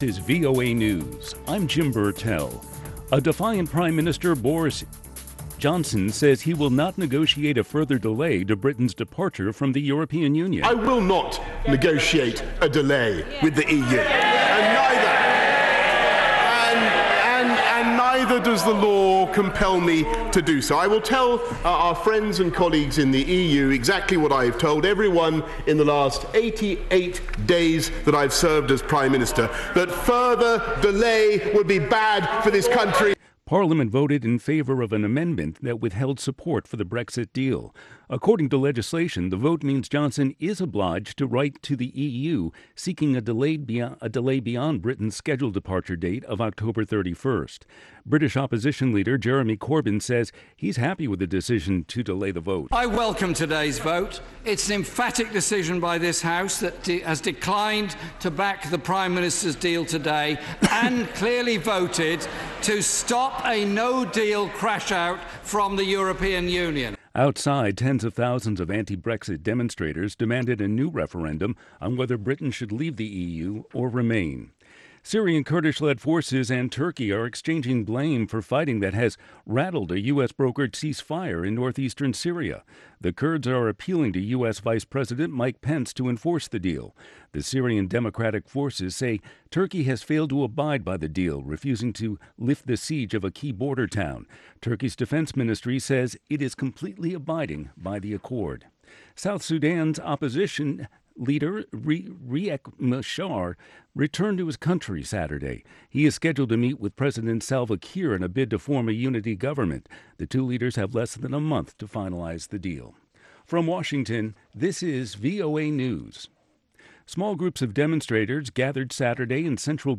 This is VOA News. I'm Jim Burtell. A defiant Prime Minister Boris Johnson says he will not negotiate a further delay to Britain's departure from the European Union. I will not negotiate a delay with the EU, and neither does the law compel me to do so. I will tell our friends and colleagues in the EU exactly what I've told everyone in the last 88 days that I've served as Prime Minister, that further delay would be bad for this country. Parliament voted in favor of an amendment that withheld support for the Brexit deal. According to legislation, the vote means Johnson is obliged to write to the EU seeking a delay beyond Britain's scheduled departure date of October 31st. British opposition leader Jeremy Corbyn says he's happy with the decision to delay the vote. I welcome today's vote. It's an emphatic decision by this House that has declined to back the Prime Minister's deal today and clearly voted to stop a no-deal crash-out from the European Union. Outside, tens of thousands of anti-Brexit demonstrators demanded a new referendum on whether Britain should leave the EU or remain. Syrian Kurdish-led forces and Turkey are exchanging blame for fighting that has rattled a U.S.-brokered ceasefire in northeastern Syria. The Kurds are appealing to U.S. Vice President Mike Pence to enforce the deal. The Syrian Democratic Forces say Turkey has failed to abide by the deal, refusing to lift the siege of a key border town. Turkey's defense ministry says it is completely abiding by the accord. South Sudan's opposition leader Riek Machar returned to his country Saturday. He is scheduled to meet with President Salva Kiir in a bid to form a unity government. The two leaders have less than a month to finalize the deal. From Washington, this is VOA News. Small groups of demonstrators gathered Saturday in central